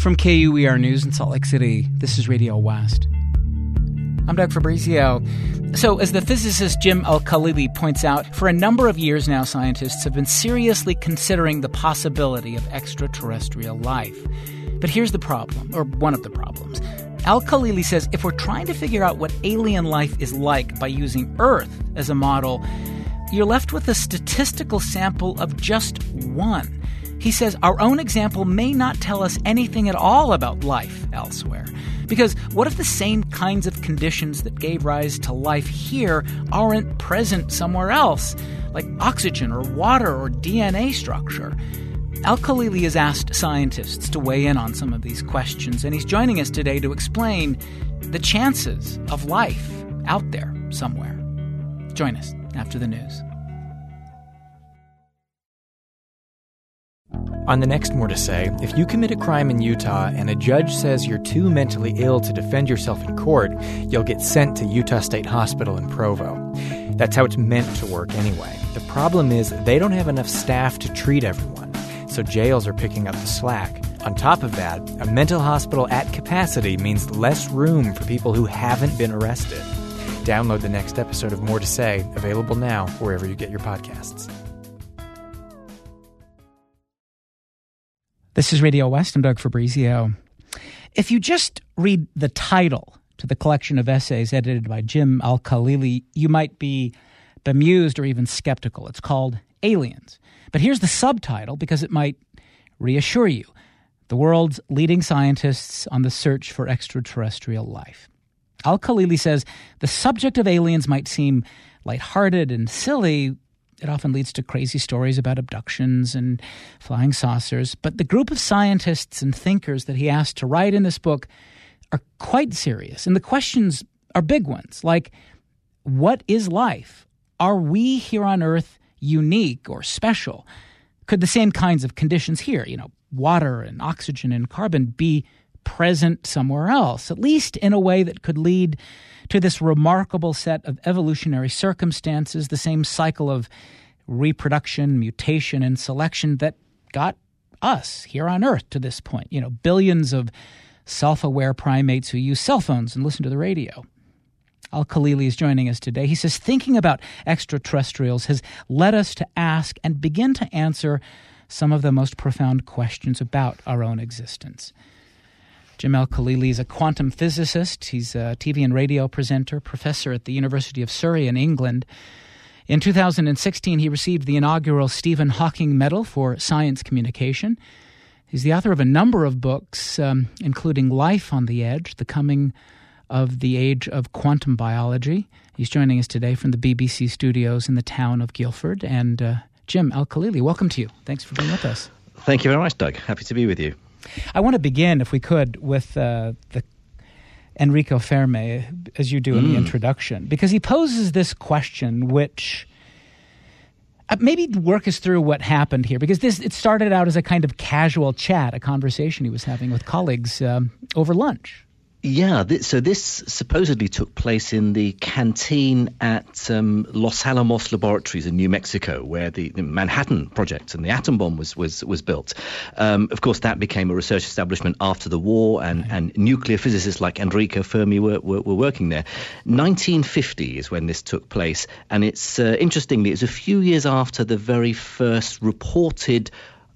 From KUER News in Salt Lake City, this is Radio West. I'm Doug Fabrizio. So, as the physicist Jim Al-Khalili points out, for a number of years now, scientists have been seriously considering the possibility of extraterrestrial life. But here's the problem, or one of the problems. Al-Khalili says if we're trying to figure out what alien life is like by using Earth as a model, you're left with a statistical sample of just one. He says our own example may not tell us anything at all about life elsewhere. Because what if the same kinds of conditions that gave rise to life here aren't present somewhere else, like oxygen or water or DNA structure? Al-Khalili has asked scientists to weigh in on some of these questions, and he's joining us today to explain the chances of life out there somewhere. Join us after the news. On the next More to Say, if you commit a crime in Utah and a judge says you're too mentally ill to defend yourself in court, you'll get sent to Utah State Hospital in Provo. That's how it's meant to work anyway. The problem is they don't have enough staff to treat everyone, so jails are picking up the slack. On top of that, a mental hospital at capacity means less room for people who haven't been arrested. Download the next episode of More to Say, available now wherever you get your podcasts. This is Radio West. I'm Doug Fabrizio. If you just read the title to the collection of essays edited by Jim Al-Khalili, you might be bemused or even skeptical. It's called Aliens. But here's the subtitle because it might reassure you. The world's leading scientists on the search for extraterrestrial life. Al-Khalili says the subject of aliens might seem lighthearted and silly. It often leads to crazy stories about abductions and flying saucers. But the group of scientists and thinkers that he asked to write in this book are quite serious. And the questions are big ones, like, what is life? Are we here on Earth unique or special? Could the same kinds of conditions here, water and oxygen and carbon, be present somewhere else, at least in a way that could lead to this remarkable set of evolutionary circumstances, the same cycle of reproduction, mutation, and selection that got us here on Earth to this point. Billions of self-aware primates who use cell phones and listen to the radio. Al-Khalili is joining us today. He says thinking about extraterrestrials has led us to ask and begin to answer some of the most profound questions about our own existence. Jim Al-Khalili is a quantum physicist. He's a TV and radio presenter, professor at the University of Surrey in England. In 2016, he received the inaugural Stephen Hawking Medal for Science Communication. He's the author of a number of books, including Life on the Edge, The Coming of the Age of Quantum Biology. He's joining us today from the BBC studios in the town of Guildford. And Jim Al-Khalili, welcome to you. Thanks for being with us. Thank you very much, Doug. Happy to be with you. I want to begin, if we could, with the Enrico Fermi, as you do in the introduction, because he poses this question which maybe work us through what happened here, because it started out as a kind of casual chat, a conversation he was having with colleagues over lunch. Yeah, so this supposedly took place in the canteen at Los Alamos Laboratories in New Mexico, where the Manhattan Project and the atom bomb was built. Of course, that became a research establishment after the war, and nuclear physicists like Enrico Fermi were working there. 1950 is when this took place, and it's interestingly, it's a few years after the very first reported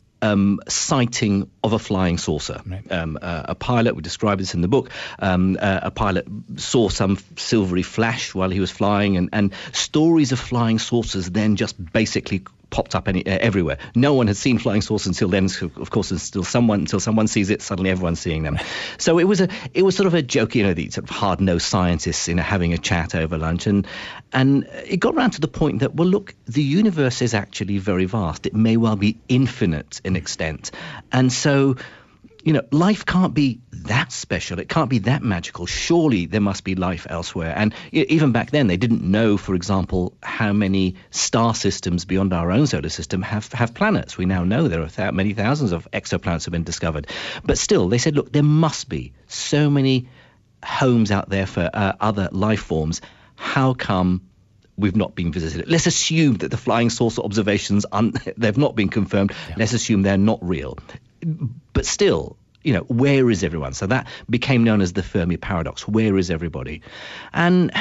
sighting of a flying saucer. Right. A pilot, we describe this in the book, a pilot saw some silvery flash while he was flying, and stories of flying saucers then just basically popped up everywhere. No one had seen flying saucers until then. Of course, until someone sees it, suddenly everyone's seeing them. So it was sort of a joke, the sort of hard-nosed scientists, having a chat over lunch, and it got around to the point that, well, look, the universe is actually very vast. It may well be infinite in extent, and so life can't be that special. It can't be that magical. Surely there must be life elsewhere. And even back then, they didn't know, for example, how many star systems beyond our own solar system have planets. We now know there are many thousands of exoplanets have been discovered. But still, they said, look, there must be so many homes out there for other life forms. How come we've not been visited? Let's assume that the flying saucer observations, they've not been confirmed. Yeah. Let's assume they're not real. But still, where is everyone? So that became known as the Fermi paradox. Where is everybody? And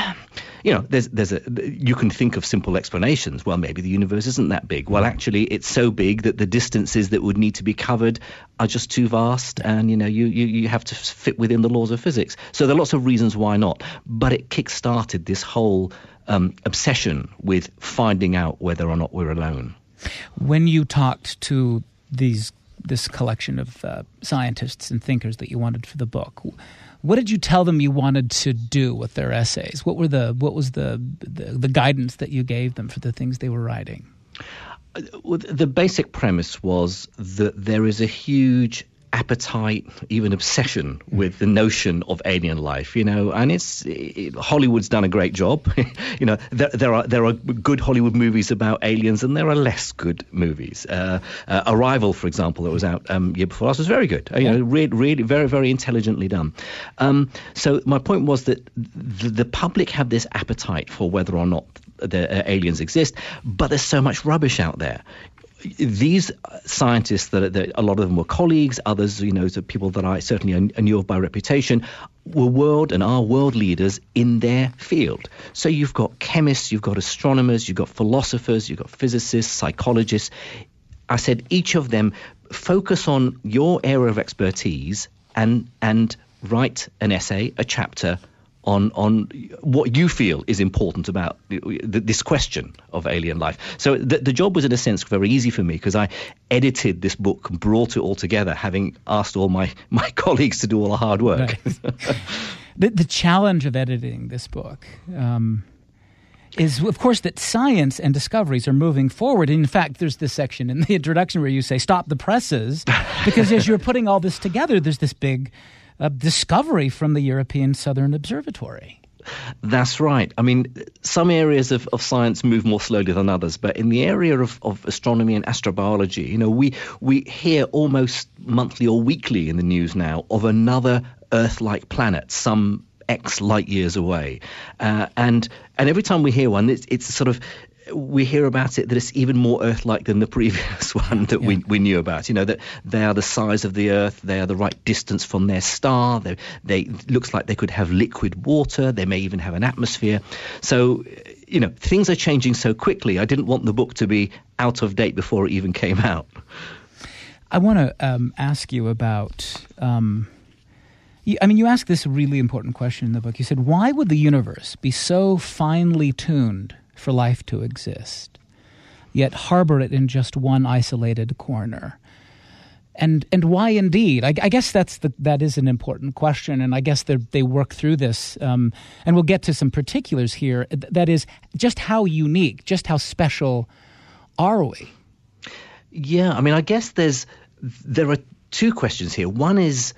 you can think of simple explanations. Well, maybe the universe isn't that big. Well, actually, it's so big that the distances that would need to be covered are just too vast, and you have to fit within the laws of physics. So there are lots of reasons why not. But it kick-started this whole obsession with finding out whether or not we're alone. When you talked to this collection of scientists and thinkers that you wanted for the book, what did you tell them you wanted to do with their essays? What was the guidance that you gave them for the things they were writing? The basic premise was that there is a huge appetite, even obsession with the notion of alien life, and Hollywood's done a great job. There are good Hollywood movies about aliens, and there are less good movies. Arrival, for example, that was out year before last, was very good. Really very, very intelligently done. So my point was that the public have this appetite for whether or not the aliens exist, but there's so much rubbish out there. These scientists, that a lot of them were colleagues, others, people that I certainly knew of by reputation, were are world leaders in their field. So you've got chemists, you've got astronomers, you've got philosophers, you've got physicists, psychologists. I said each of them focus on your area of expertise and write an essay, a chapter on what you feel is important about this question of alien life. So the job was, in a sense, very easy for me, because I edited this book and brought it all together, having asked all my colleagues to do all the hard work. Right. The challenge of editing this book is, of course, that science and discoveries are moving forward. In fact, there's this section in the introduction where you say, stop the presses, because as you're putting all this together, there's this big discovery from the European Southern Observatory. That's right. I mean, some areas of science move more slowly than others, but in the area of astronomy and astrobiology, we hear almost monthly or weekly in the news now of another Earth-like planet, some X light years away. And every time we hear one, it's sort of, we hear about it that it's even more Earth-like than the previous one that we knew about. That they are the size of the Earth, they are the right distance from their star. They looks like they could have liquid water. They may even have an atmosphere. So, things are changing so quickly. I didn't want the book to be out of date before it even came out. I want to ask you about. You asked this really important question in the book. You said, "Why would the universe be so finely tuned for life to exist, yet harbor it in just one isolated corner?" And why indeed? I guess that is an important question, and I guess they work through this, and we'll get to some particulars here. That is, just how unique, just how special are we? Yeah, I guess there are two questions here. One is,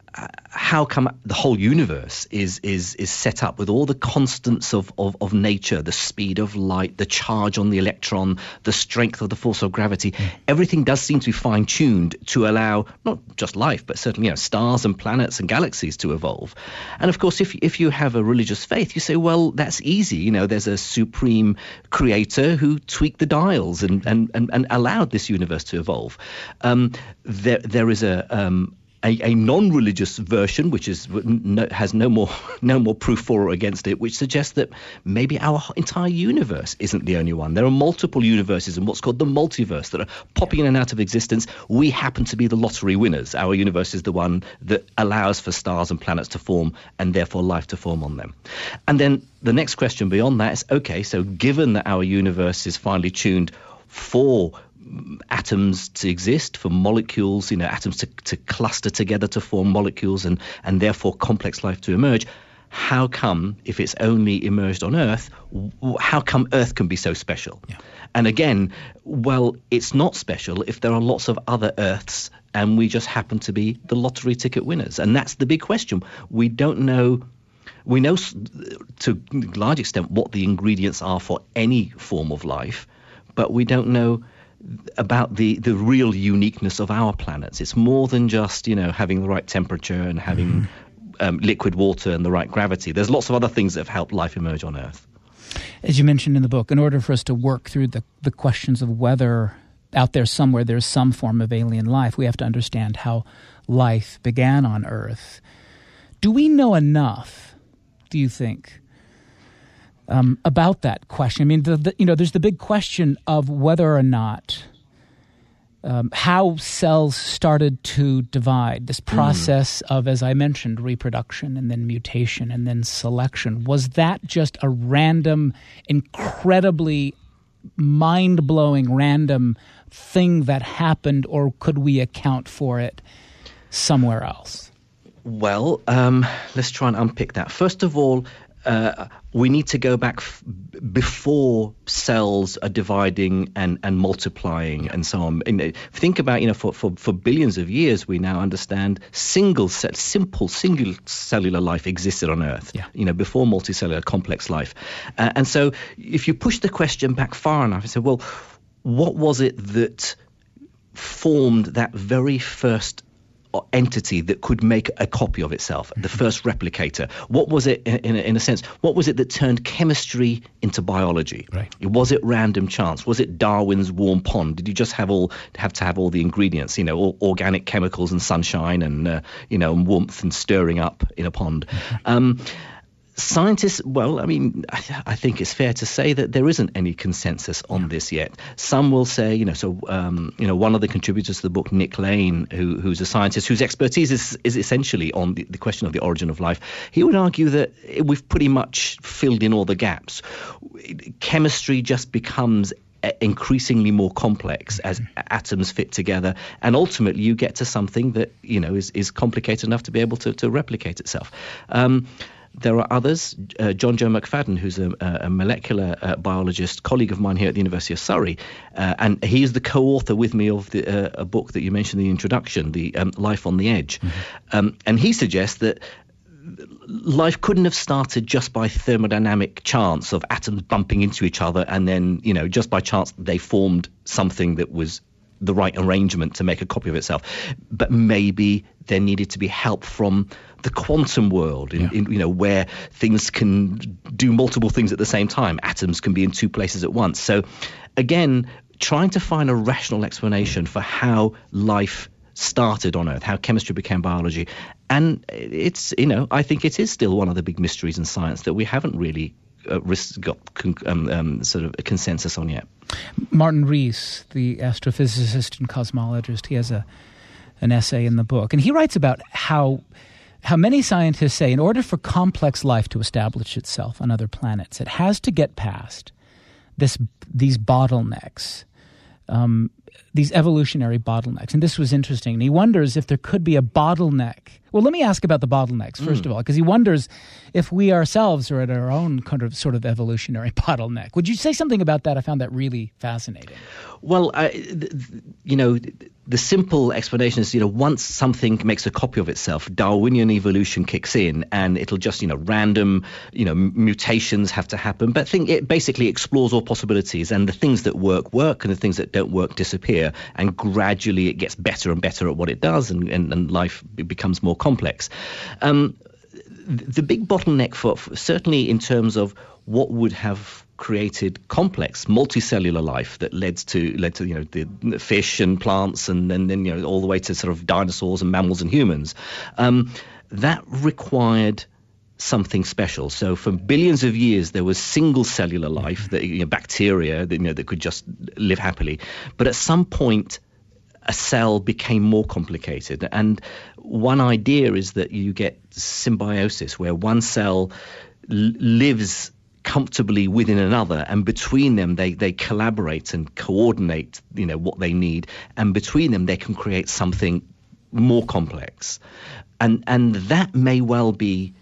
how come the whole universe is set up with all the constants of nature, the speed of light, the charge on the electron, the strength of the force of gravity? Everything does seem to be fine-tuned to allow not just life, but certainly stars and planets and galaxies to evolve. And of course, if you have a religious faith, you say, well, that's easy. There's a supreme creator who tweaked the dials and allowed this universe to evolve. There is a non-religious version, which has no more proof for or against it, which suggests that maybe our entire universe isn't the only one. There are multiple universes in what's called the multiverse that are popping in and out of existence. We happen to be the lottery winners. Our universe is the one that allows for stars and planets to form, and therefore life to form on them. And then the next question beyond that is, okay, so given that our universe is finely tuned for atoms to exist, for molecules, atoms to cluster together to form molecules and therefore complex life to emerge, how come, if it's only emerged on Earth, how come Earth can be so special? Yeah. And again, well, it's not special if there are lots of other Earths and we just happen to be the lottery ticket winners. And that's the big question. We don't know. We know to a large extent what the ingredients are for any form of life, but we don't know about the real uniqueness of our planets. It's more than just, having the right temperature and having liquid water and the right gravity. There's lots of other things that have helped life emerge on Earth. As you mentioned in the book, in order for us to work through the questions of whether out there somewhere there's some form of alien life. We have to understand how life began on Earth. Do we know enough, do you think, about that question? I mean, there's the big question of whether or not how cells started to divide, this process of, as I mentioned, reproduction and then mutation and then selection. Was that just a random, incredibly mind-blowing random thing that happened, or could we account for it somewhere else? Well, let's try and unpick that. First of all, we need to go back before cells are dividing and multiplying and so on. Think about, for billions of years, we now understand simple single cellular life existed on Earth, before multicellular complex life. And so if you push the question back far enough, you say, well, what was it that formed that very first entity that could make a copy of itself, the first replicator? What was it, in a sense, what was it that turned chemistry into biology? Right. Was it random chance? Was it Darwin's warm pond? Did you just have to have all the ingredients, all organic chemicals and sunshine and and warmth and stirring up in a pond? Scientists, I think it's fair to say that there isn't any consensus on this yet. Some will say, one of the contributors to the book, Nick Lane, who's a scientist whose expertise is essentially on the question of the origin of life, he would argue that we've pretty much filled in all the gaps. Chemistry just becomes increasingly more complex as atoms fit together, and ultimately you get to something that is complicated enough to be able to replicate itself. There are others. John Joe McFadden, who's a molecular biologist, colleague of mine here at the University of Surrey, and he is the co-author with me of a book that you mentioned in the introduction, the Life on the Edge. And he suggests that life couldn't have started just by thermodynamic chance of atoms bumping into each other, and then just by chance they formed something that was the right arrangement to make a copy of itself. But maybe there needed to be help from the quantum world, where things can do multiple things at the same time. Atoms can be in two places at once. So again, trying to find a rational explanation for how life started on Earth, how chemistry became biology. And it's, I think it is still one of the big mysteries in science that we haven't really got sort of a consensus on yet. Martin Rees, the astrophysicist and cosmologist, he has an essay in the book, and he writes about how many scientists say in order for complex life to establish itself on other planets, it has to get past these bottlenecks, these evolutionary bottlenecks. And this was interesting. And he wonders if there could be a bottleneck. Well, let me ask about the bottlenecks, first of all, because he wonders if we ourselves are at our own kind of sort of evolutionary bottleneck. Would you say something about that? I found that really fascinating. Well, the simple explanation is, once something makes a copy of itself, Darwinian evolution kicks in, and it'll just, random, mutations have to happen. But it basically explores all possibilities, and the things that work, and the things that don't work disappear, and gradually it gets better and better at what it does, and life becomes more complex. The big bottleneck for certainly in terms of what would have created complex multicellular life that led to the fish and plants and then all the way to sort of dinosaurs and mammals and humans, that required something special. So for billions of years there was single cellular life, that bacteria that could just live happily, but at some point a cell became more complicated. And one idea is that you get symbiosis, where one cell lives comfortably within another, and between them they collaborate and coordinate what they need, and between them they can create something more complex. And that may well be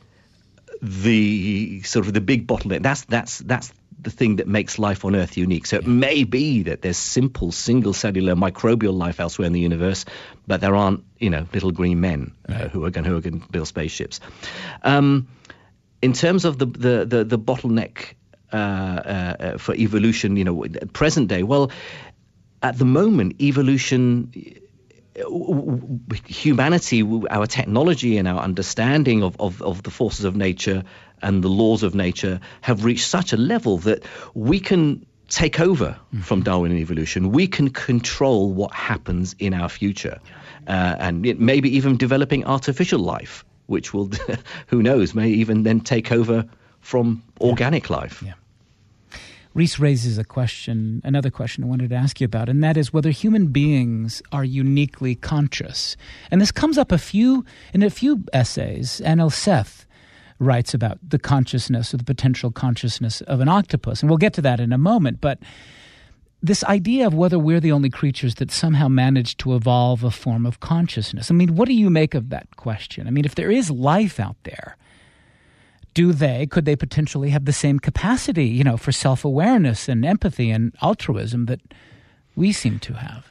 the sort of the big bottleneck. That's the thing that makes life on Earth unique. So it may be that there's simple single-cellular microbial life elsewhere in the universe, but there aren't, little green men who are going to build spaceships. In terms of the bottleneck for evolution, present day, well, at the moment, evolution, humanity, our technology and our understanding of the forces of nature and the laws of nature have reached such a level that we can take over from Darwin and evolution. We can control what happens in our future, and maybe even developing artificial life, which will, who knows, may even then take over from organic life. Yeah. Reese raises another question I wanted to ask you about, and that is whether human beings are uniquely conscious. And this comes up in a few essays. Anil Seth writes about the consciousness or the potential consciousness of an octopus, and we'll get to that in a moment. But this idea of whether we're the only creatures that somehow managed to evolve a form of consciousness. I mean, what do you make of that question? I mean, if there is life out there, could they potentially have the same capacity, for self-awareness and empathy and altruism that we seem to have?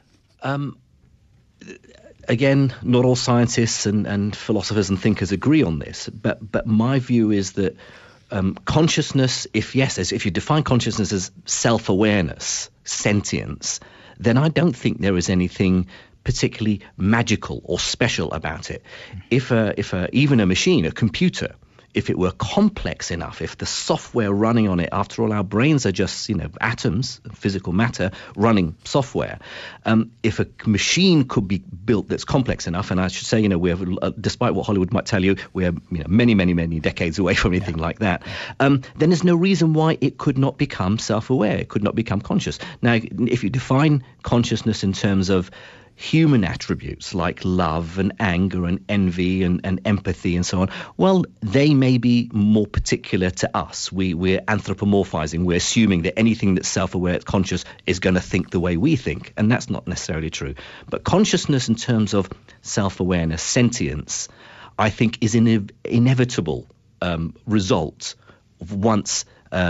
Again, not all scientists and philosophers and thinkers agree on this, but my view is that consciousness, if you define consciousness as self-awareness, sentience, then I don't think there is anything particularly magical or special about it. If even a machine, a computer, if it were complex enough, if the software running on it, after all, our brains are just, atoms, physical matter, running software. If a machine could be built that's complex enough, and I should say, we have, despite what Hollywood might tell you, we're many, many, many decades away from anything like that, then there's no reason why it could not become self-aware, it could not become conscious. Now, if you define consciousness in terms of human attributes like love and anger and envy and empathy and so on, well, they may be more particular to us. We're anthropomorphizing. We're assuming that anything that's self-aware, conscious, is going to think the way we think, and that's not necessarily true. But consciousness in terms of self-awareness, sentience, I think is an inevitable result of once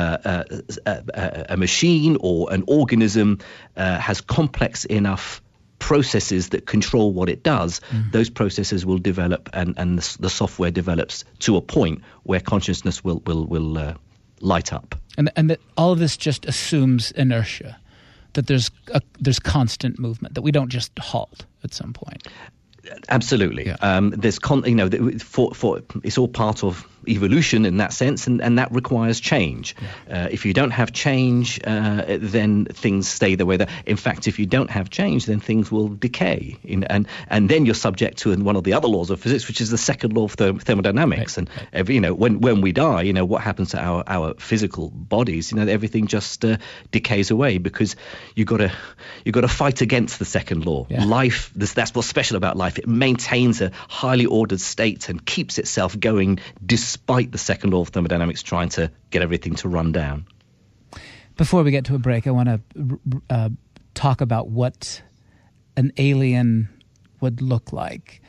a machine or an organism has complex enough processes that control what it does, those processes will develop and the software develops to a point where consciousness will light up. And that all of this just assumes inertia, that there's constant movement, that we don't just halt at some point. Absolutely. Yeah. There's it's all part of evolution in that sense, and that requires change. Yeah. If you don't have change, then things stay the way that. In fact, if you don't have change, then things will decay, and then you're subject to one of the other laws of physics, which is the second law of thermodynamics. Right. And when we die, what happens to our physical bodies? Everything just decays away because you got to fight against the second law. Yeah. Life. That's what's special about life. It maintains a highly ordered state and keeps itself going despite the second law of thermodynamics trying to get everything to run down. Before we get to a break, I want to talk about what an alien would look like.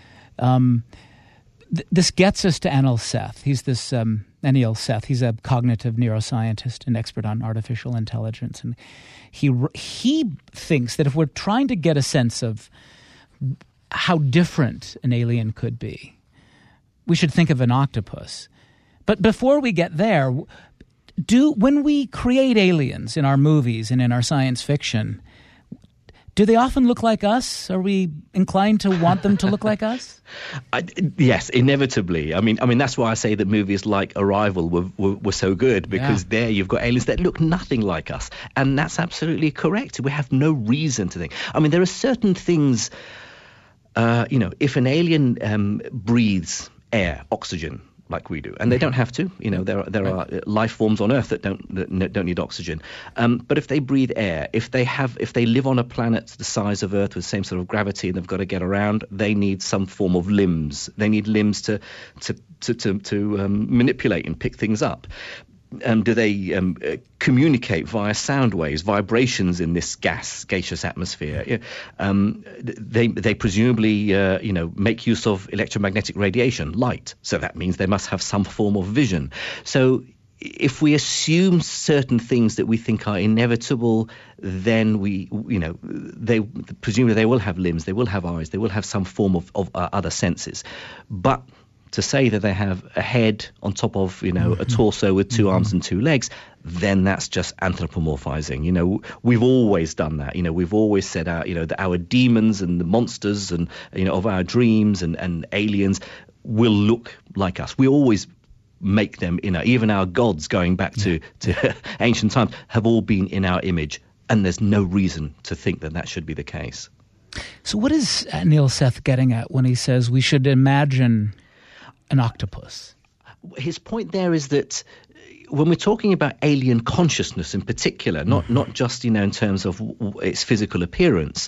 This gets us to Anil Seth. Anil Seth. He's a cognitive neuroscientist and expert on artificial intelligence. And he thinks that if we're trying to get a sense of how different an alien could be, we should think of an octopus. But before we get there, when we create aliens in our movies and in our science fiction, do they often look like us? Are we inclined to want them to look like us? Yes, inevitably. I mean that's why I say that movies like Arrival were so good, because there you've got aliens that look nothing like us, and that's absolutely correct. We have no reason to think. I mean, there are certain things. If an alien breathes air, oxygen, like we do, and they don't have to. There are life forms on Earth that don't need oxygen. But if they breathe air, if they live on a planet the size of Earth with the same sort of gravity and they've got to get around, they need some form of limbs. They need limbs to manipulate and pick things up. Do they communicate via sound waves, vibrations in this gaseous atmosphere? They presumably make use of electromagnetic radiation, light. So that means they must have some form of vision. So if we assume certain things that we think are inevitable, then they presumably they will have limbs, they will have eyes, they will have some form of other senses. But to say that they have a head on top of, a torso with two arms and two legs, then that's just anthropomorphizing. We've always done that. We've always said that our demons and the monsters and, of our dreams and aliens will look like us. We always make them, even our gods going back to ancient times have all been in our image. And there's no reason to think that should be the case. So what is Neil Seth getting at when he says we should imagine an octopus? His point there is that when we're talking about alien consciousness in particular, not just in terms of its physical appearance,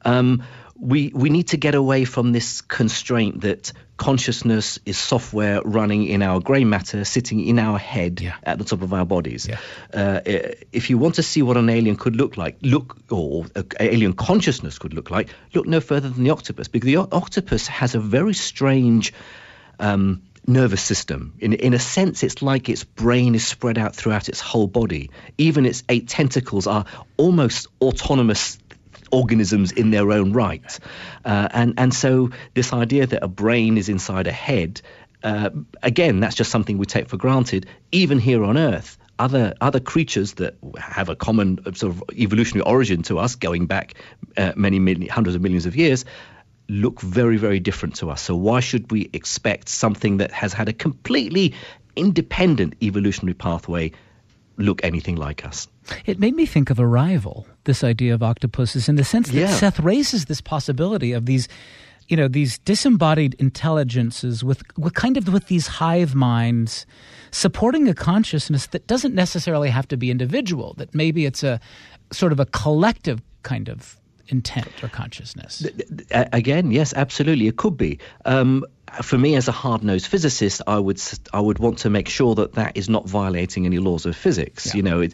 we need to get away from this constraint that consciousness is software running in our grey matter, sitting in our head at the top of our bodies. If you want to see what an alien could look like, or alien consciousness could look like, look no further than the octopus, because the octopus has a very strange nervous system. In a sense, it's like its brain is spread out throughout its whole body. Even its 8 tentacles are almost autonomous organisms in their own right. And so this idea that a brain is inside a head, again, that's just something we take for granted. Even here on Earth, other creatures that have a common sort of evolutionary origin to us, going back many hundreds of millions of years, look very, very different to us. So why should we expect something that has had a completely independent evolutionary pathway look anything like us? It made me think of Arrival, this idea of octopuses, in the sense that Seth raises this possibility of these, these disembodied intelligences with these hive minds supporting a consciousness that doesn't necessarily have to be individual, that maybe it's a sort of a collective kind of intent or consciousness. Again, yes, absolutely, it could be. For me, as a hard-nosed physicist, I would want to make sure that is not violating any laws of physics.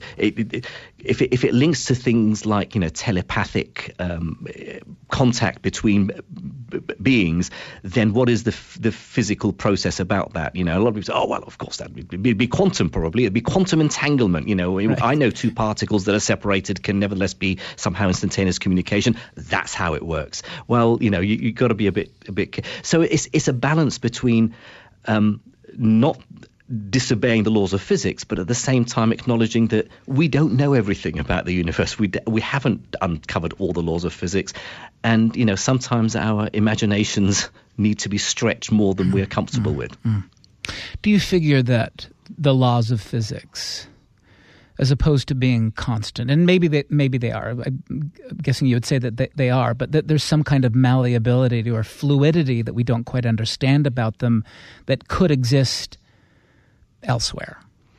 If it links to things like telepathic contact between beings, then what is the physical process about that? A lot of people say, oh well, of course that would be quantum, probably. It'd be quantum entanglement. Right. I know 2 particles that are separated can nevertheless be somehow instantaneous communication. That's how it works. Well, you got to be a bit. So it's a balance between not disobeying the laws of physics, but at the same time acknowledging that we don't know everything about the universe. We haven't uncovered all the laws of physics, and sometimes our imaginations need to be stretched more than we're comfortable with. Do you figure that the laws of physics, as opposed to being constant, and maybe they are, I'm guessing you would say that they are, but that there's some kind of malleability or fluidity that we don't quite understand about them that could exist elsewhere?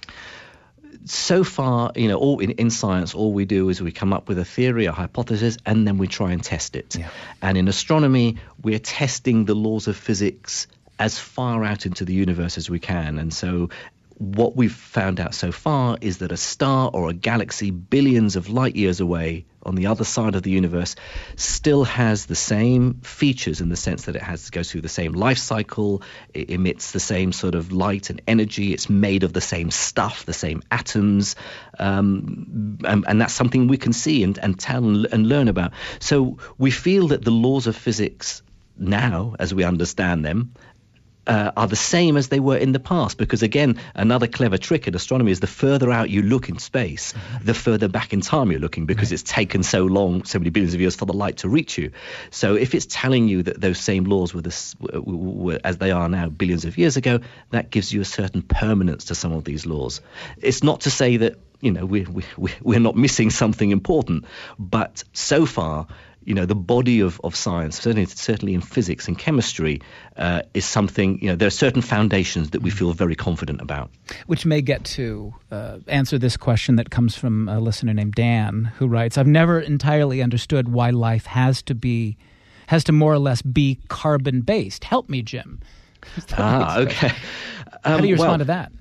So far, all in science, all we do is we come up with a theory, a hypothesis, and then we try and test it. And in astronomy, we're testing the laws of physics as far out into the universe as we can. And so what we've found out so far is that a star or a galaxy billions of light years away on the other side of the universe still has the same features, in the sense that it goes through the same life cycle, it emits the same sort of light and energy, it's made of the same stuff, the same atoms, and that's something we can see and tell and learn about. So we feel that the laws of physics now, as we understand them, are the same as they were in the past, because again, another clever trick in astronomy is the further out you look in space, the further back in time you're looking, because it's taken so long, so many billions of years for the light to reach you. So if it's telling you that those same laws were as they are now billions of years ago, that gives you a certain permanence to some of these laws. It's not to say that we're not missing something important, but so far, the body of science, certainly in physics and chemistry, is something, there are certain foundations that we feel very confident about. Which may get to answer this question that comes from a listener named Dan, who writes, I've never entirely understood why life has to more or less be carbon-based. Help me, Jim. Okay. How do you respond to that?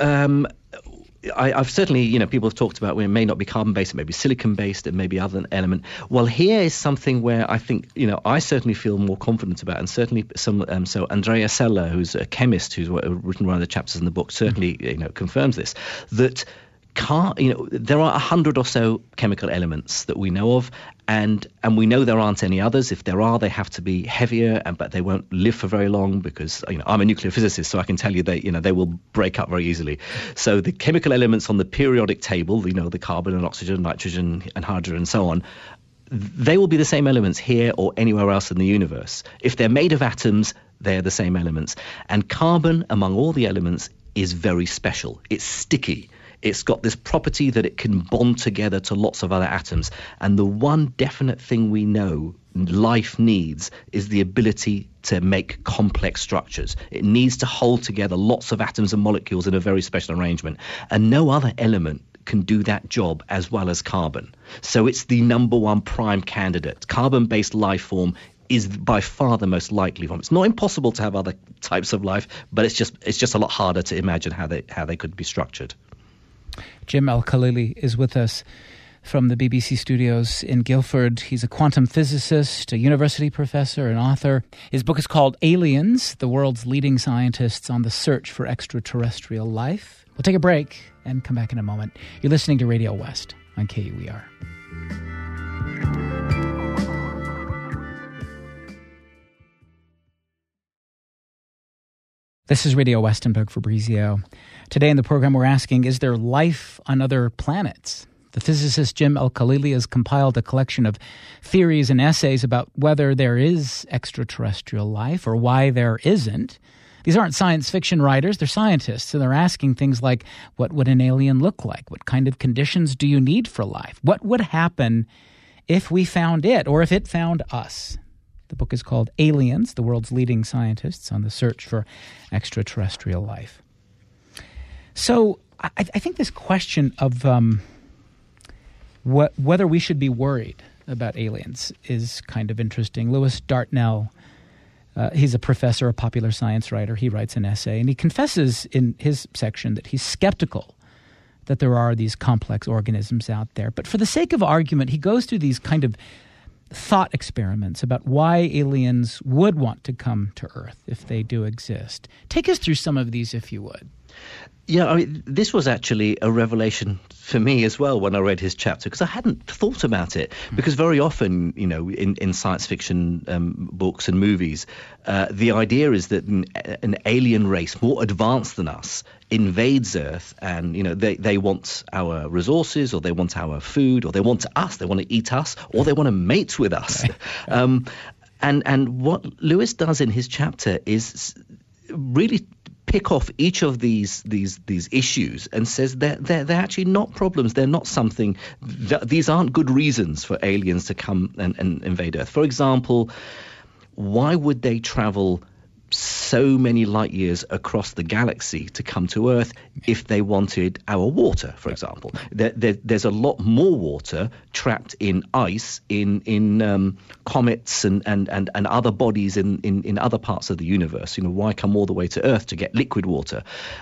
I've certainly, people have talked about when it may not be carbon-based, it may be silicon-based, it may be other element. Well, here is something where I think, I certainly feel more confident about, and certainly so Andrea Sella, who's a chemist who's written one of the chapters in the book, certainly, confirms this, that there are 100 or so chemical elements that we know of, and we know there aren't any others. If there are, they have to be heavier, but they won't live for very long, because I'm a nuclear physicist, so I can tell you they will break up very easily. So the chemical elements on the periodic table, the carbon and oxygen, nitrogen and hydrogen and so on, they will be the same elements here or anywhere else in the universe. If they're made of atoms, they're the same elements. And carbon, among all the elements, is very special. It's sticky. It's got this property that it can bond together to lots of other atoms. And the one definite thing we know life needs is the ability to make complex structures. It needs to hold together lots of atoms and molecules in a very special arrangement. And no other element can do that job as well as carbon. So it's the number one prime candidate. Carbon-based life form is by far the most likely one. It's not impossible to have other types of life, but it's just a lot harder to imagine how they could be structured. Jim Al-Khalili is with us from the BBC studios in Guildford. He's a quantum physicist, a university professor, and author. His book is called Aliens, the World's Leading Scientists on the Search for Extraterrestrial Life. We'll take a break and come back in a moment. You're listening to Radio West on KUER. This is Radio West and Doug Fabrizio. Today in the program we're asking, is there life on other planets? The physicist Jim Al-Khalili has compiled a collection of theories and essays about whether there is extraterrestrial life or why there isn't. These aren't science fiction writers, they're scientists, and they're asking things like, what would an alien look like? What kind of conditions do you need for life? What would happen if we found it or if it found us? The book is called Aliens, the World's Leading Scientists on the Search for Extraterrestrial Life. So I think this question of whether we should be worried about aliens is kind of interesting. Lewis Dartnell, he's a professor, a popular science writer. He writes an essay, and he confesses in his section that he's skeptical that there are these complex organisms out there. But for the sake of argument, he goes through these kind of thought experiments about why aliens would want to come to Earth if they do exist. Take us through some of these, if you would. Yeah, I mean, this was actually a revelation for me as well when I read his chapter, because I hadn't thought about it. Because very often, you know, in science fiction books and movies, the idea is that an alien race more advanced than us invades Earth, and, you know, they want our resources, or they want our food, or they want us, they want to eat us, or they want to mate with us. And what Lewis does in his chapter is really pick off each of these issues and says they're actually not problems. They're not something. These aren't good reasons for aliens to come and invade Earth. For example, why would they travel so many light years across the galaxy to come to Earth if they wanted our water, for example? There's a lot more water trapped in ice, in comets and other bodies in other parts of the universe. You know, why come all the way to Earth to get liquid water?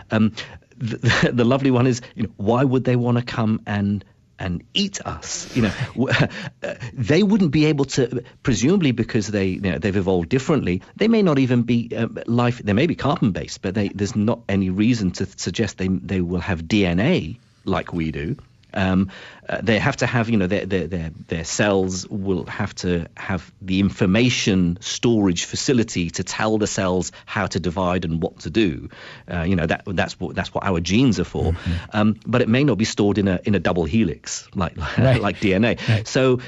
The lovely one is, you know, why would they want to come and eat us? You know, they wouldn't be able to, presumably because they've evolved differently. They may not even be life. They may be carbon based, but there's not any reason to suggest they will have DNA like we do. They have to have, you know, their cells will have to have the information storage facility to tell the cells how to divide and what to do. You know, that's what our genes are for. Mm-hmm. But it may not be stored in a double helix like DNA. Right.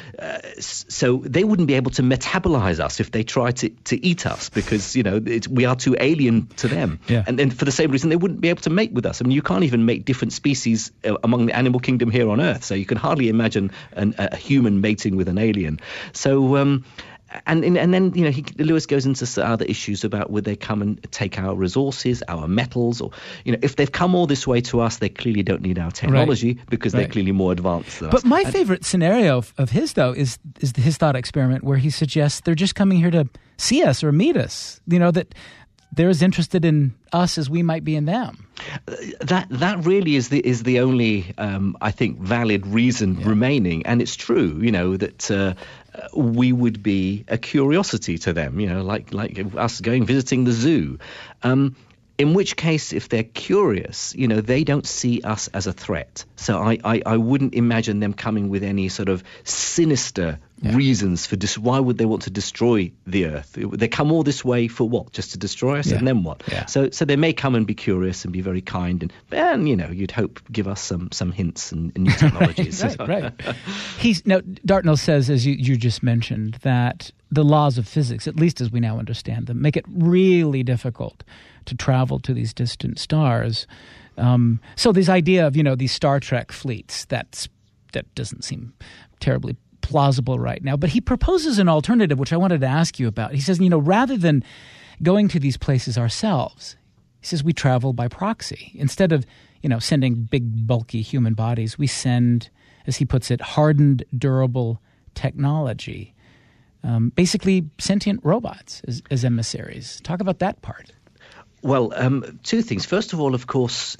So they wouldn't be able to metabolize us if they try to eat us, because, you know, we are too alien to them. Yeah. And then for the same reason, they wouldn't be able to mate with us. I mean, you can't even make different species among the animal kingdom here on Earth. So you can hardly imagine a human mating with an alien. So and then, you know, Lewis goes into other issues about would they come and take our resources, our metals, or, you know, if they've come all this way to us, they clearly don't need our technology, because they're clearly more advanced than us. But my favorite scenario of his, though, is his thought experiment where he suggests they're just coming here to see us or meet us. You know, that they're as interested in us as we might be in them. That really is the only I think valid reason remaining, and it's true, you know, that we would be a curiosity to them, you know, like us visiting the zoo. In which case, if they're curious, you know, they don't see us as a threat. So I wouldn't imagine them coming with any sort of sinister reasons for why would they want to destroy the Earth? They come all this way for what? Just to destroy us, and then what? Yeah. So they may come and be curious and be very kind, and you know, you'd hope give us some hints and new technologies. Right. Dartnell says, as you just mentioned, that the laws of physics, at least as we now understand them, make it really difficult to travel to these distant stars. So this idea of, these Star Trek fleets, that doesn't seem terribly plausible right now. But he proposes an alternative, which I wanted to ask you about. He says, rather than going to these places ourselves, he says we travel by proxy. Instead of, sending big, bulky human bodies, we send, as he puts it, hardened, durable technology, basically sentient robots as emissaries. Talk about that part. Well, two things. First of all, of course,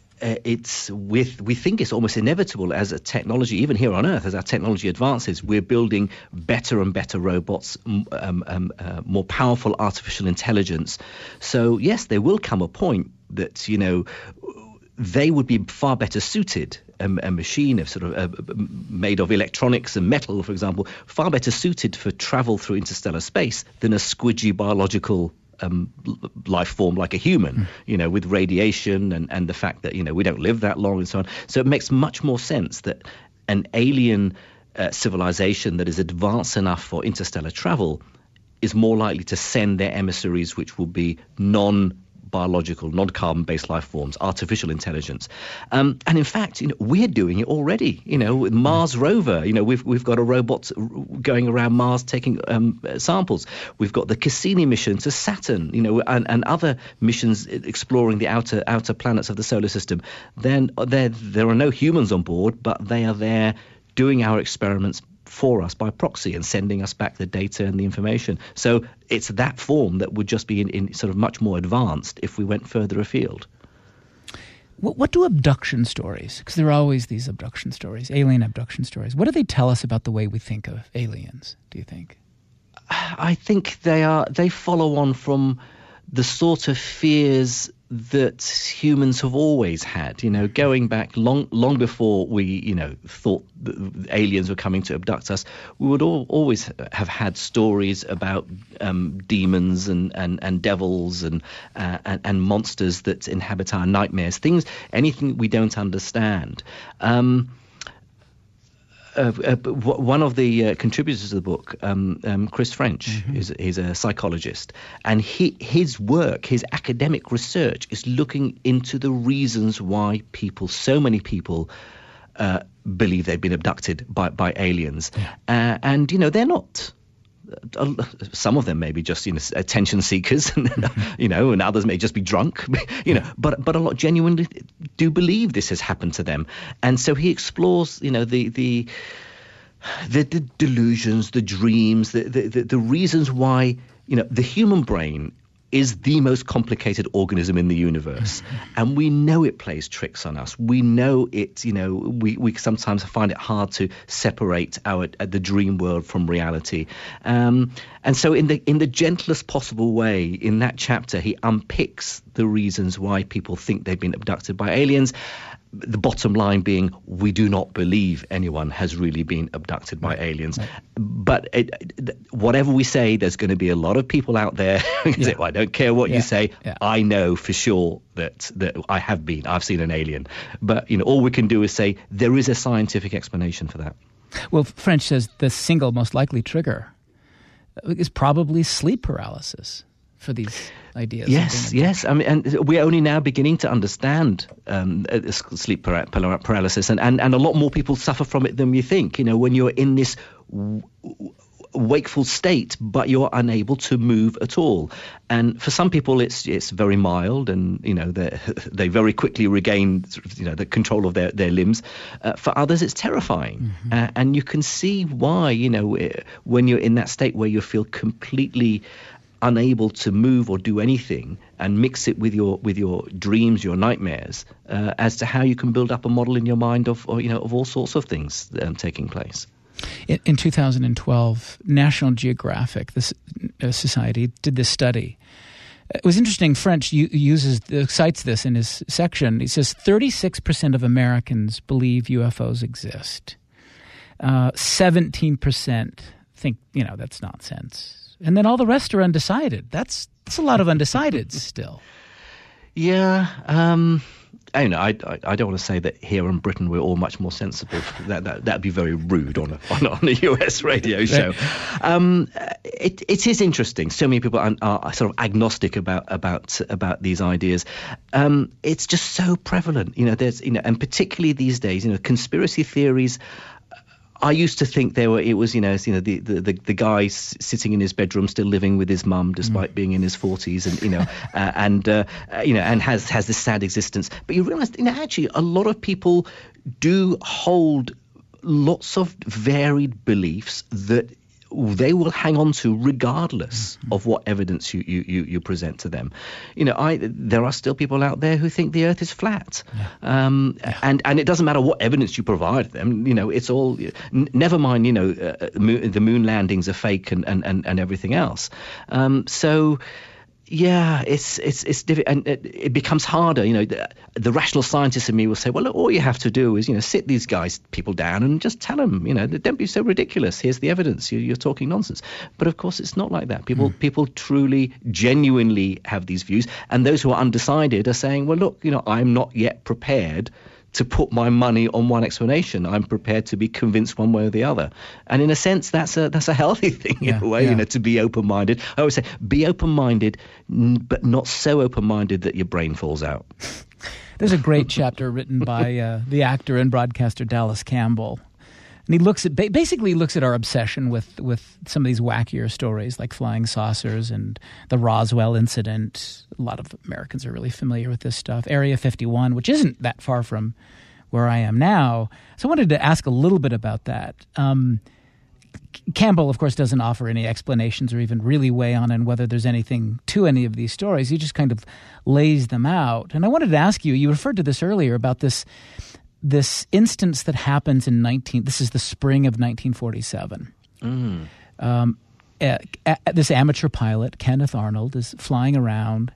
we think it's almost inevitable as a technology, even here on Earth, as our technology advances, we're building better and better robots, more powerful artificial intelligence. So yes, there will come a point that they would be far better suited. A machine of sort of made of electronics and metal, for example, far better suited for travel through interstellar space than a squidgy biological life form like a human, with radiation and the fact that, we don't live that long and so on. So it makes much more sense that an alien civilization that is advanced enough for interstellar travel is more likely to send their emissaries, which will be non-biological, non-carbon-based life forms, artificial intelligence. And in fact, we're doing it already. With Mars rover, we've got a robot going around Mars taking samples. We've got the Cassini mission to Saturn, and other missions exploring the outer planets of the solar system. Then there are no humans on board, but they are there doing our experiments for us by proxy and sending us back the data and the information. So it's that form that would just be in sort of much more advanced if we went further afield. What do abduction stories, because there are always these abduction stories, alien abduction stories, what do they tell us about the way we think of aliens, do you think? I think they follow on from the sort of fears that humans have always had, going back long before we, thought that aliens were coming to abduct us. We would always have had stories about demons and devils and monsters that inhabit our nightmares, anything we don't understand. One of the contributors to the book, Chris French, he's a psychologist, and his work, his academic research, is looking into the reasons why so many people believe they've been abducted by aliens, and they're not. Some of them may be just attention seekers, and others may just be drunk, but a lot genuinely do believe this has happened to them. And so he explores the delusions, the dreams, the reasons why the human brain is the most complicated organism in the universe, and we know it plays tricks on us. We know it. We sometimes find it hard to separate the dream world from reality. And so, in the gentlest possible way, in that chapter, he unpicks the reasons why people think they've been abducted by aliens. The bottom line being, we do not believe anyone has really been abducted by aliens. Right. But whatever we say, there's going to be a lot of people out there who say, well, I don't care what you say. Yeah. I know for sure that I've seen an alien. But all we can do is say there is a scientific explanation for that. Well, French says the single most likely trigger is probably sleep paralysis for these ideas. Yes. I mean, and we're only now beginning to understand sleep paralysis, and a lot more people suffer from it than we think. When you're in this wakeful state, but you're unable to move at all. And for some people, it's very mild, and they very quickly regain the control of their limbs. For others, it's terrifying, and you can see why. When you're in that state where you feel completely unable to move or do anything, and mix it with your dreams, your nightmares, as to how you can build up a model in your mind of all sorts of things taking place. In 2012, National Geographic, this society, did this study. It was interesting. French cites this in his section. He says 36% of Americans believe UFOs exist. 17% think that's nonsense. And then all the rest are undecided. That's a lot of undecideds still. Yeah. I don't want to say that here in Britain we're all much more sensible. That'd be very rude on a US radio show. It is interesting. So many people are sort of agnostic about these ideas. It's just so prevalent. There's and particularly these days, conspiracy theories. I used to think it was the guy sitting in his bedroom still living with his mum despite being in his 40s and has this sad existence. But you realise actually a lot of people do hold lots of varied beliefs that they will hang on to regardless of what evidence you present to them. There are still people out there who think the Earth is flat, and it doesn't matter what evidence you provide them. It's all never mind. The moon landings are fake and everything else. So. Yeah, it's difficult, and it becomes harder. The rational scientist in me will say, well, look, all you have to do is, sit these people down and just tell them, don't be so ridiculous. Here's the evidence. You're talking nonsense. But of course, it's not like that. People truly, genuinely have these views, and those who are undecided are saying, well, look, I'm not yet prepared to put my money on one explanation. I'm prepared to be convinced one way or the other. And in a sense, that's a healthy thing in a way, to be open-minded. I always say, be open-minded, but not so open-minded that your brain falls out. There's a great chapter written by the actor and broadcaster Dallas Campbell. And he looks at our obsession with some of these wackier stories like flying saucers and the Roswell incident. A lot of Americans are really familiar with this stuff. Area 51, which isn't that far from where I am now. So I wanted to ask a little bit about that. Campbell, of course, doesn't offer any explanations or even really weigh on whether there's anything to any of these stories. He just kind of lays them out. And I wanted to ask you referred to this earlier about this instance that happens in this is the spring of 1947. This amateur pilot, Kenneth Arnold, is flying around,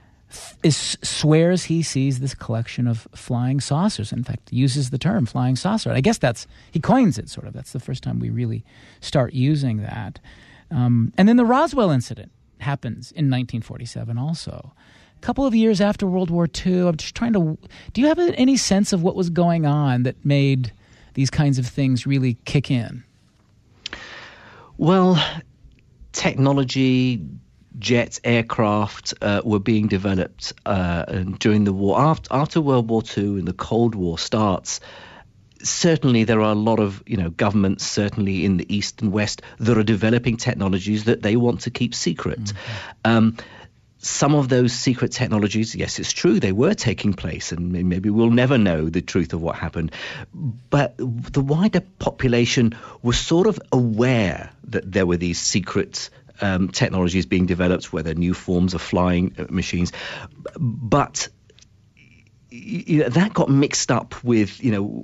swears he sees this collection of flying saucers. In fact, uses the term flying saucer. I guess he coins it, sort of. That's the first time we really start using that. And then the Roswell incident happens in 1947 also. A couple of years after World War II. I'm just trying to... Do you have any sense of what was going on that made these kinds of things really kick in? Well, technology, jets, aircraft were being developed during the war. After World War II and the Cold War starts, certainly there are a lot of governments, certainly in the East and West, that are developing technologies that they want to keep secret. Some of those secret technologies, yes, it's true, they were taking place, and maybe we'll never know the truth of what happened. But the wider population was sort of aware that there were these secret technologies being developed, whether new forms of flying machines. But that got mixed up with,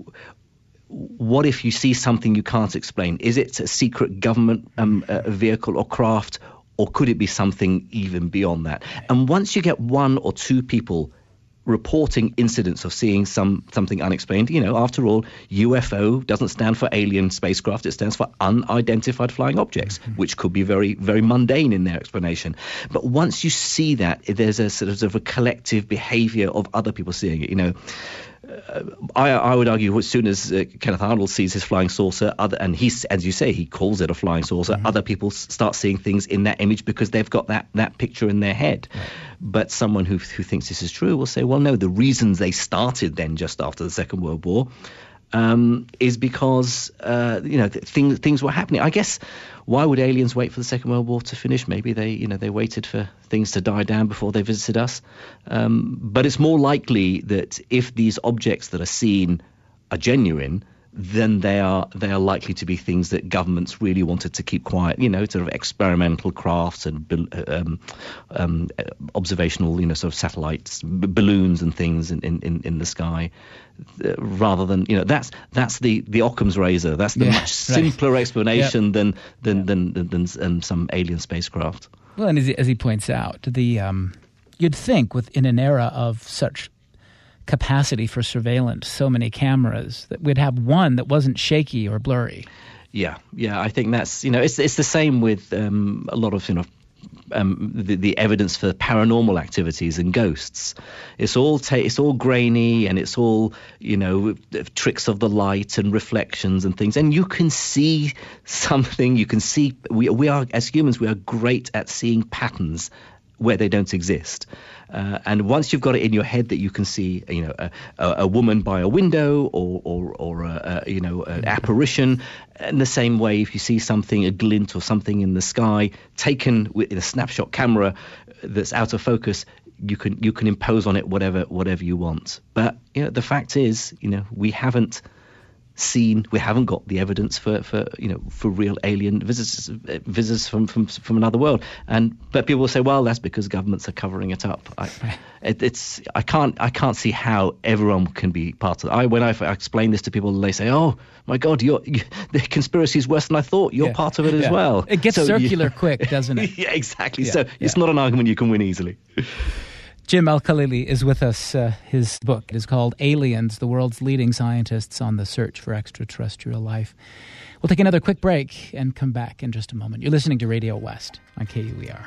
what if you see something you can't explain? Is it a secret government vehicle or craft? Or could it be something even beyond that? And once you get one or two people reporting incidents of seeing something unexplained, after all, UFO doesn't stand for alien spacecraft. It stands for unidentified flying objects, which could be very, very mundane in their explanation. But once you see that, there's a sort of a collective behavior of other people seeing it, I would argue as soon as Kenneth Arnold sees his flying saucer, and as you say, he calls it a flying saucer, other people start seeing things in that image because they've got that picture in their head. Right. But someone who thinks this is true will say, well, no, the reasons they started then just after the Second World War is because things were happening. I guess why would aliens wait for the Second World War to finish? Maybe they waited for things to die down before they visited us. But it's more likely that if these objects that are seen are genuine, then they are likely to be things that governments really wanted to keep quiet. Sort of experimental crafts and observational, sort of satellites, balloons and things in the sky. Rather than that's the Occam's razor. That's the much simpler explanation than some alien spacecraft. Well, and as he points out, you'd think in an era of such capacity for surveillance, so many cameras, that we'd have one that wasn't shaky or blurry. Yeah. I think that's it's the same with a lot of the evidence for paranormal activities and ghosts. It's all grainy, and it's all, tricks of the light and reflections and things. And you can see something. You can see we are, as humans, we are great at seeing patterns where they don't exist. And once you've got it in your head that you can see, a woman by a window or an apparition, in the same way, if you see something, a glint or something in the sky, taken with a snapshot camera that's out of focus, you can impose on it whatever you want. But the fact is, we haven't got the evidence for real alien visitors from another world. But people will say, well, that's because governments are covering it up. I can't see how everyone can be part of it. When I explain this to people, they say, oh my God, the conspiracy is worse than I thought. You're part of it as well. It gets circular quick, doesn't it? Yeah, exactly. So it's not an argument you can win easily. Jim Al-Khalili is with us. His book is called Aliens, the World's Leading Scientists on the Search for Extraterrestrial Life. We'll take another quick break and come back in just a moment. You're listening to Radio West on KUER.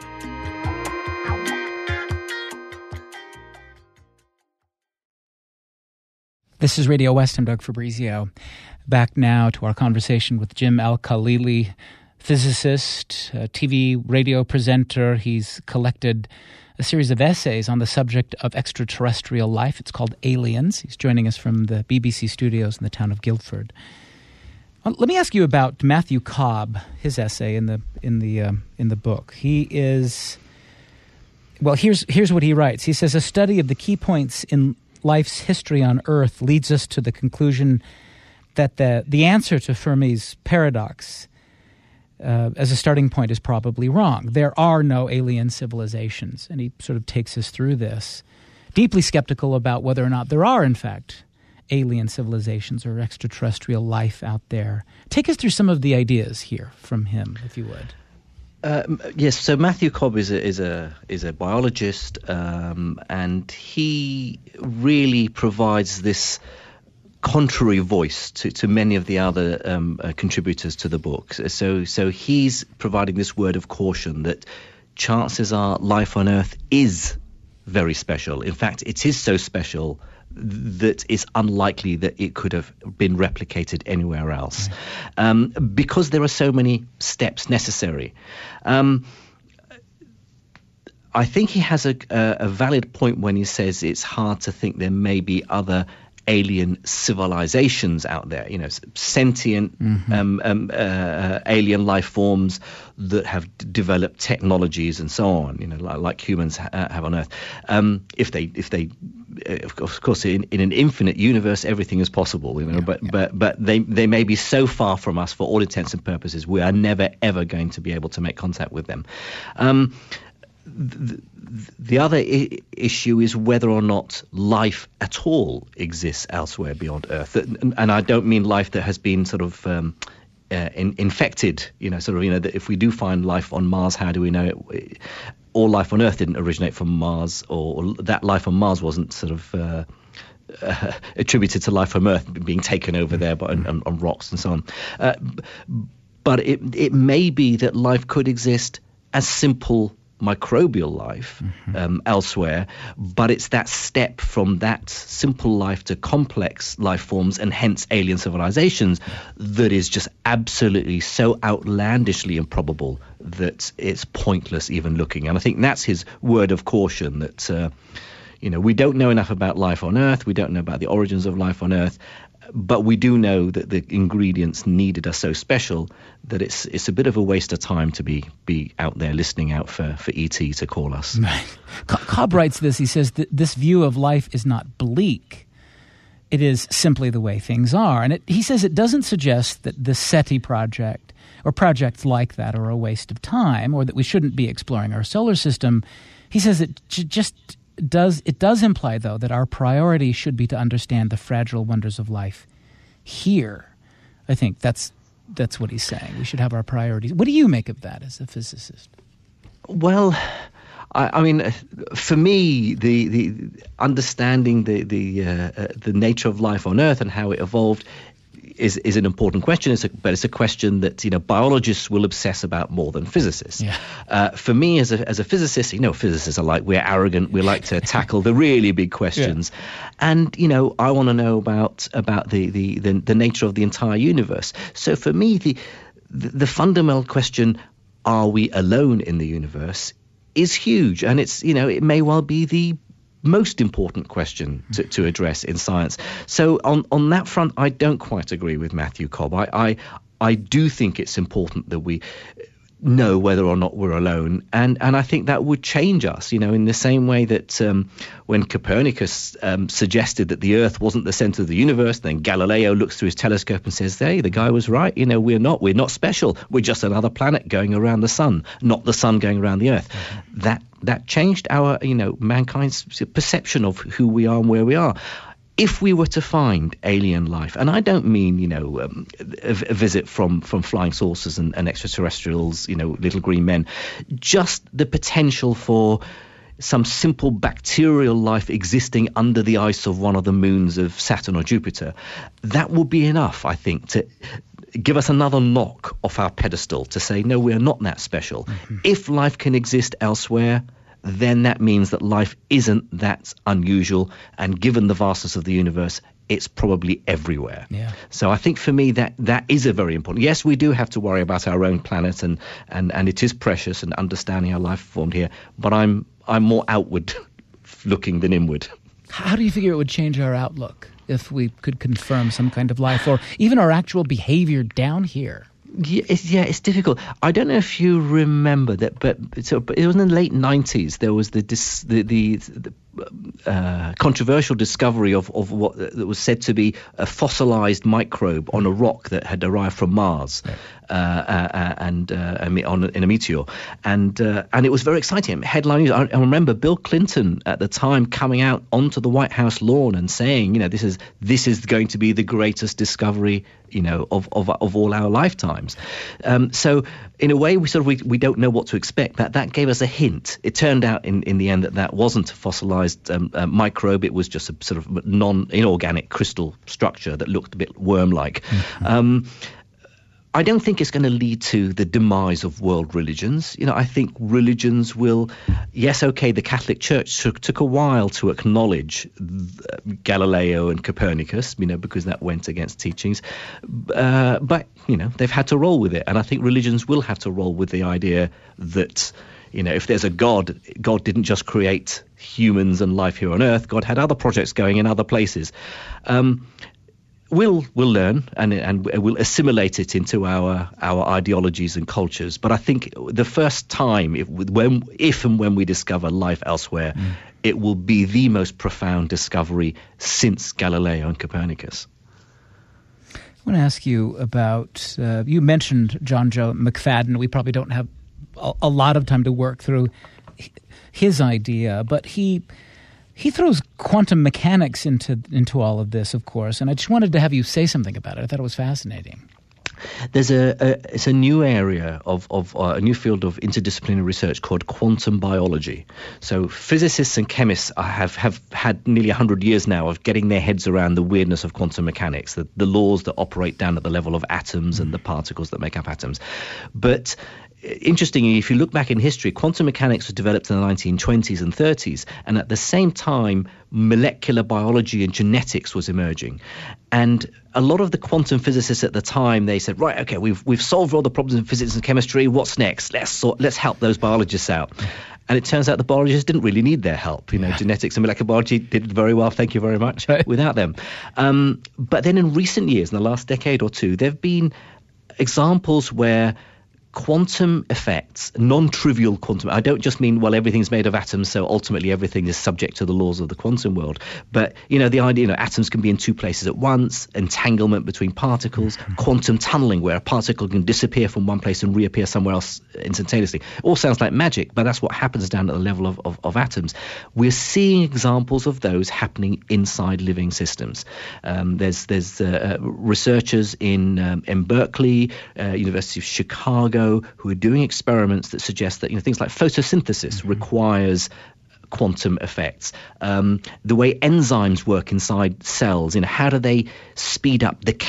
This is Radio West. I'm Doug Fabrizio. Back now to our conversation with Jim Al-Khalili, physicist, TV radio presenter. He's collected a series of essays on the subject of extraterrestrial life. It's called Aliens. He's joining us from the BBC studios in the town of Guildford. Let me ask you about Matthew Cobb, his essay in the book. He is, well, here's what he writes. He says, a study of the key points in life's history on Earth leads us to the conclusion that the answer to Fermi's paradox as a starting point is probably wrong. There are no alien civilizations. And he sort of takes us through this, deeply skeptical about whether or not there are, in fact, alien civilizations or extraterrestrial life out there. Take us through some of the ideas here from him, if you would. Yes, so Matthew Cobb is a biologist, and he really provides this contrary voice to many of the other contributors to the book. So he's providing this word of caution that chances are life on Earth is very special. In fact, it is so special that it's unlikely that it could have been replicated anywhere else, because there are so many steps necessary. I think he has a valid point when he says it's hard to think there may be other alien civilizations out there, sentient alien life forms that have developed technologies and so on, like humans have on Earth. If they, of course, in an infinite universe, everything is possible, but they may be so far from us for all intents and purposes, we are never ever going to be able to make contact with them. The other issue is whether or not life at all exists elsewhere beyond Earth. And I don't mean life that has been sort of infected, that if we do find life on Mars, how do we know it? All life on Earth didn't originate from Mars, or that life on Mars wasn't sort of attributed to life from Earth being taken over there on rocks and so on. But it may be that life could exist as simple microbial life elsewhere, but it's that step from that simple life to complex life forms and hence alien civilizations that is just absolutely so outlandishly improbable that it's pointless even looking. And I think that's his word of caution, that we don't know enough about life on Earth, we don't know about the origins of life on Earth, but we do know that the ingredients needed are so special that it's a bit of a waste of time to be out there listening out for ET to call us. Right. Cobb writes this. He says that this view of life is not bleak. It is simply the way things are. And he says it doesn't suggest that the SETI project or projects like that are a waste of time, or that we shouldn't be exploring our solar system. He says it does imply, though, that our priority should be to understand the fragile wonders of life here. I think that's what he's saying. We should have our priorities. What do you make of that as a physicist? Well, I mean, for me, the understanding the nature of life on Earth and how it evolved is an important question. But it's a question that biologists will obsess about more than physicists. Yeah. For me, as a physicist, physicists are like, we're arrogant. We like to tackle the really big questions, and I want to know about the nature of the entire universe. So for me, the fundamental question, are we alone in the universe, is huge, and it may well be the most important question to address in science. So on that front, I don't quite agree with Matthew Cobb. I do think it's important that we know whether or not we're alone, and I think that would change us, in the same way that when Copernicus suggested that the Earth wasn't the center of the universe, then Galileo looks through his telescope and says, hey, the guy was right, we're not special, we're just another planet going around the sun, not the sun going around the Earth. That changed our mankind's perception of who we are and where we are. If we were to find alien life, and I don't mean, a visit from flying saucers and extraterrestrials, little green men, just the potential for some simple bacterial life existing under the ice of one of the moons of Saturn or Jupiter, that will be enough, I think, to give us another knock off our pedestal to say, no, we are not that special. Mm-hmm. If life can exist elsewhere, then that means that life isn't that unusual, and given the vastness of the universe, it's probably everywhere. Yeah. So I think for me that is a very important. Yes, we do have to worry about our own planet, and it is precious, and understanding how life formed here, but I'm more outward looking than inward. How do you figure it would change our outlook if we could confirm some kind of life, or even our actual behavior down here? It's difficult. I don't know if you remember that, but it was in the late 90s. There was the controversial discovery of what that was said to be a fossilized microbe on a rock that had arrived from Mars, and in a meteor, and it was very exciting. Headline news. I remember Bill Clinton at the time coming out onto the White House lawn and saying, this is going to be the greatest discovery, of all our lifetimes. So in a way, we don't know what to expect. That gave us a hint. It turned out in the end that wasn't a fossilized microbe. It was just a sort of non-inorganic crystal structure that looked a bit worm-like. Mm-hmm. I don't think it's going to lead to the demise of world religions. I think religions will, the Catholic Church took a while to acknowledge Galileo and Copernicus, because that went against teachings. But they've had to roll with it. And I think religions will have to roll with the idea that, if there's a God, God didn't just create humans and life here on Earth. God had other projects going in other places. We'll learn and we'll assimilate it into our ideologies and cultures. But I think the first time, if and when we discover life elsewhere, it will be the most profound discovery since Galileo and Copernicus. I want to ask you about, you mentioned John Joe McFadden. We probably don't have a lot of time to work through his idea, but he throws quantum mechanics into all of this, of course, and I just wanted to have you say something about it. I thought it was fascinating. There's it's a new area of a new field of interdisciplinary research called quantum biology. So physicists and chemists have had nearly 100 years now of getting their heads around the weirdness of quantum mechanics, the laws that operate down at the level of atoms and the particles that make up atoms. But interestingly, if you look back in history, quantum mechanics was developed in the 1920s and 30s, and at the same time, molecular biology and genetics was emerging. And a lot of the quantum physicists at the time, they said, right, okay, we've solved all the problems in physics and chemistry. What's next? Let's help those biologists out. And it turns out the biologists didn't really need their help. Genetics and molecular biology did very well, thank you very much, without them. But then in recent years, in the last decade or two, there have been examples where quantum effects, non-trivial quantum, I don't just mean, everything's made of atoms, so ultimately everything is subject to the laws of the quantum world. But, the idea, atoms can be in two places at once, entanglement between particles, quantum tunneling, where a particle can disappear from one place and reappear somewhere else instantaneously. All sounds like magic, but that's what happens down at the level of atoms. We're seeing examples of those happening inside living systems. There's researchers in Berkeley, University of Chicago, who are doing experiments that suggest that things like photosynthesis requires quantum effects. The way enzymes work inside cells, how do they speed up the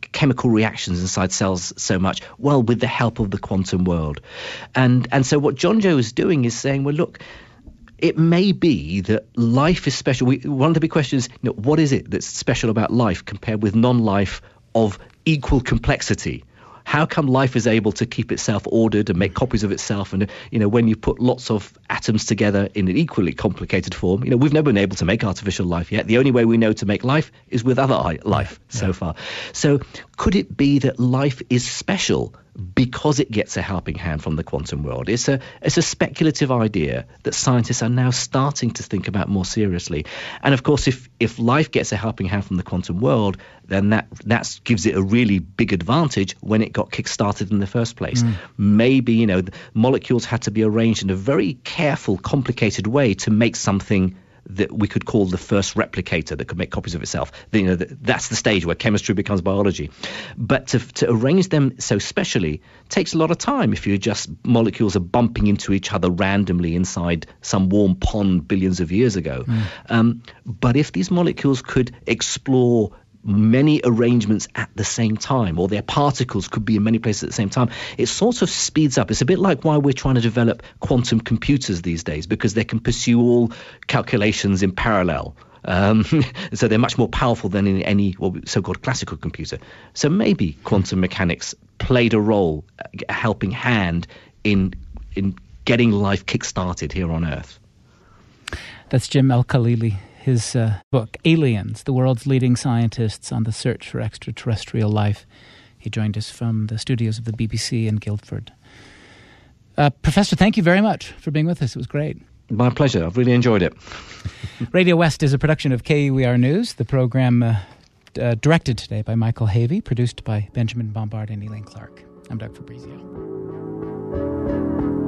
chemical reactions inside cells so much? Well, with the help of the quantum world. And so what John Joe is doing is saying, well, look, it may be that life is special. One of the big questions is, what is it that's special about life compared with non-life of equal complexity? How come life is able to keep itself ordered and make copies of itself? And, when you put lots of atoms together in an equally complicated form, we've never been able to make artificial life yet. The only way we know to make life is with other life so far. So could it be that life is special because it gets a helping hand from the quantum world? It's a speculative idea that scientists are now starting to think about more seriously. And of course, if life gets a helping hand from the quantum world, then that gives it a really big advantage when it got kick-started in the first place. Maybe, the molecules had to be arranged in a very careful, complicated way to make something that we could call the first replicator that could make copies of itself. That's the stage where chemistry becomes biology. But to arrange them so specially takes a lot of time if molecules are bumping into each other randomly inside some warm pond billions of years ago. But if these molecules could explore many arrangements at the same time, or their particles could be in many places at the same time, it sort of speeds up. It's a bit like why we're trying to develop quantum computers these days, because they can pursue all calculations in parallel. So they're much more powerful than in any so-called classical computer. So maybe quantum mechanics played a role, a helping hand in getting life kick-started here on Earth. That's Jim Al-Khalili. His book, Aliens, the world's leading scientists on the search for extraterrestrial life. He joined us from the studios of the BBC in Guildford. Professor, thank you very much for being with us. It was great. My pleasure. I've really enjoyed it. Radio West is a production of KUER News. The program directed today by Michael Havey, produced by Benjamin Bombard and Elaine Clark. I'm Doug Fabrizio.